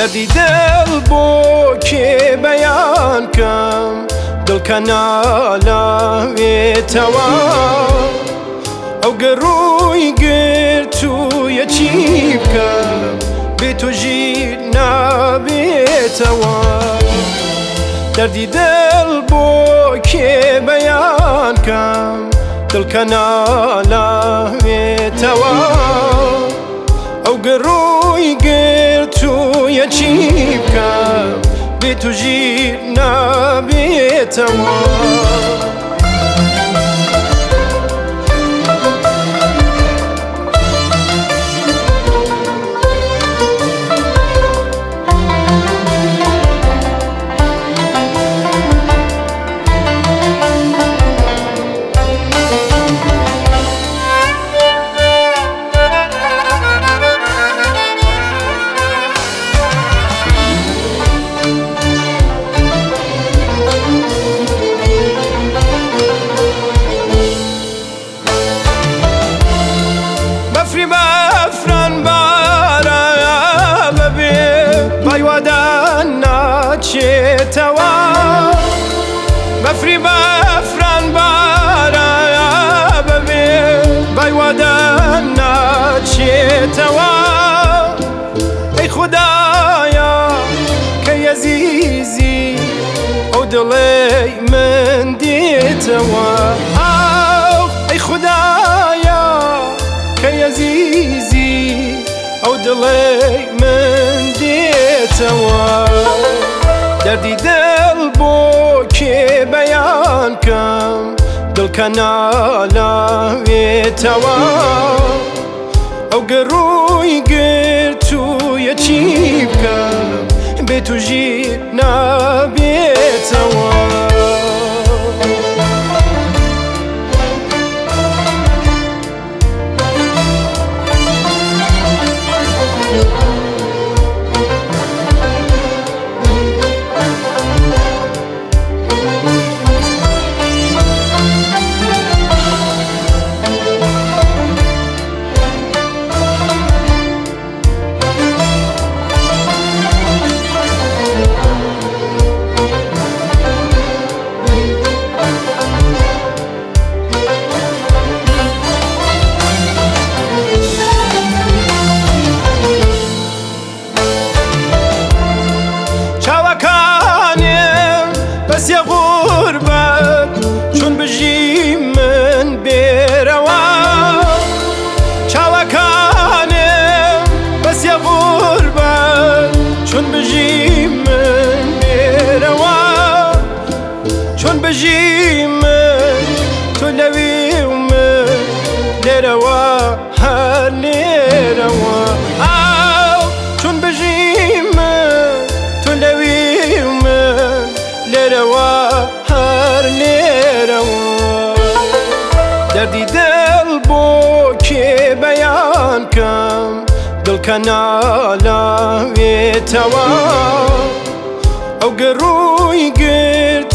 دەردی دڵ بۆ کێ بەیان کەم دڵکە نالاوێتەوە ئەو گەڕووی گرت و یەکی بکەم بێ تۆ ژیر نابێتەوە دەردی دڵ بۆ کێ بەیان کەم دڵکە نالاوێتەوە ئەو گەڕووی گرت و یەکی بکەم بێ تۆ ژیر نابێتەوە بەفران بارە بەبێ بایوادان ناچێتەوە بەفران بارە بەبێ بایوادان ناچێتەوە ئەی خودایە کە یەزیزی ئەو دڵەی من دێتەوە ئەی خودایە کە یەزیزی ئەو دڵەی من دێتەوە دەردی دڵ بۆ کێ بەیان کەم دڵکە نالاوێتەوە ئەو گەڕووی گرت و یەکی بکەم بێ تو ژیر نابێتەوە بەسیە غوربەت چۆن بژی من بێرەوە چاوەکانم بەسیە غوربەت چۆن بژی من بێرەوە چۆن بژی من تۆ لەوی و من لێرەوە هەر لێرەوە چۆن بژی من تۆ لەوی و من لێرەوە هەر لێرەوە دەردی دڵ بۆ کێ بەیان کەم دڵکە نالاوێتەوە ئەو گەڕووی گرت